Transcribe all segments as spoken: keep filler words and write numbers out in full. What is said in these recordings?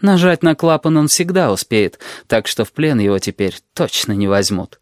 Нажать на клапан он всегда успеет, так что в плен его теперь точно не возьмут.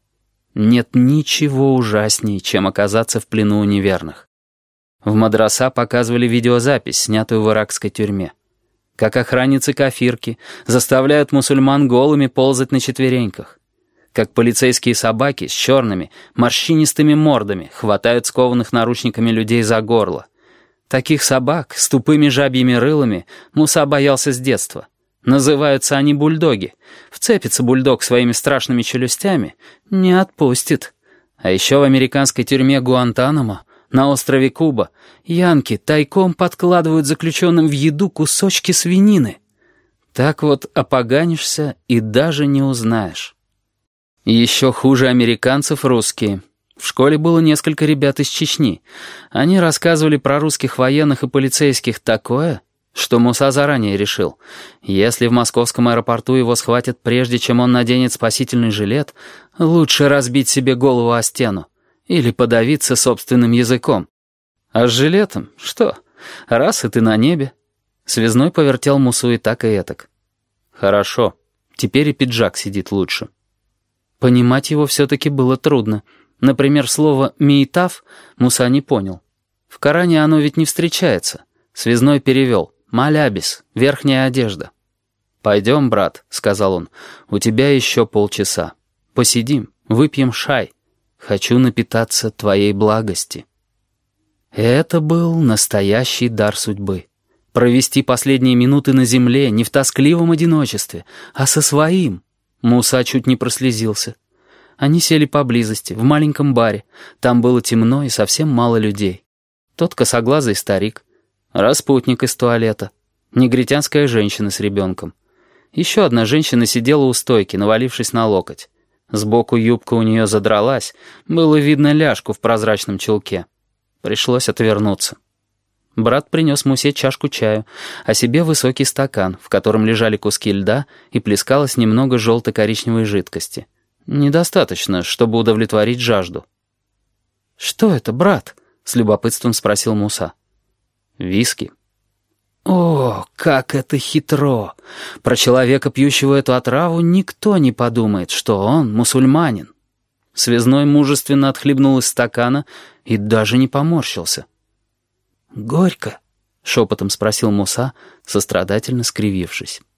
Нет ничего ужаснее, чем оказаться в плену у неверных. В мадраса показывали видеозапись, снятую в иракской тюрьме. Как охранницы кафирки заставляют мусульман голыми ползать на четвереньках. Как полицейские собаки с черными, морщинистыми мордами хватают скованных наручниками людей за горло. Таких собак с тупыми жабьими рылами Муса боялся с детства. Называются они бульдоги. Вцепится бульдог своими страшными челюстями, не отпустит. А еще в американской тюрьме Гуантанамо, на острове Куба, янки тайком подкладывают заключенным в еду кусочки свинины. Так вот опоганишься и даже не узнаешь. И еще хуже американцев русские. В школе было несколько ребят из Чечни. Они рассказывали про русских военных и полицейских такое, что Муса заранее решил, если в московском аэропорту его схватят прежде, чем он наденет спасительный жилет, лучше разбить себе голову о стену или подавиться собственным языком. А с жилетом что? Раз и ты на небе. Связной повертел Мусу и так и этак. Хорошо, теперь и пиджак сидит лучше. Понимать его все-таки было трудно. Например, слово «миитав» Муса не понял. В Коране оно ведь не встречается. Связной перевел. «Малябис, верхняя одежда». «Пойдем, брат», — сказал он, — «у тебя еще полчаса. Посидим, выпьем шай. Хочу напитаться твоей благости». Это был настоящий дар судьбы. Провести последние минуты на земле не в тоскливом одиночестве, а со своим. Муса чуть не прослезился. Они сели поблизости, в маленьком баре. Там было темно и совсем мало людей. Тот косоглазый старик. Распутник из туалета. Негритянская женщина с ребенком. Еще одна женщина сидела у стойки, навалившись на локоть. Сбоку юбка у нее задралась. Было видно ляжку в прозрачном чулке. Пришлось отвернуться. Брат принес Мусе чашку чаю, а себе высокий стакан, в котором лежали куски льда и плескалось немного желто-коричневой жидкости. Недостаточно, чтобы удовлетворить жажду. «Что это, брат?» — с любопытством спросил Муса. «Виски». О, как это хитро! Про человека, пьющего эту отраву, никто не подумает, что он мусульманин. Связной мужественно отхлебнул из стакана и даже не поморщился. «Горько?» — шепотом спросил Муса, сострадательно скривившись.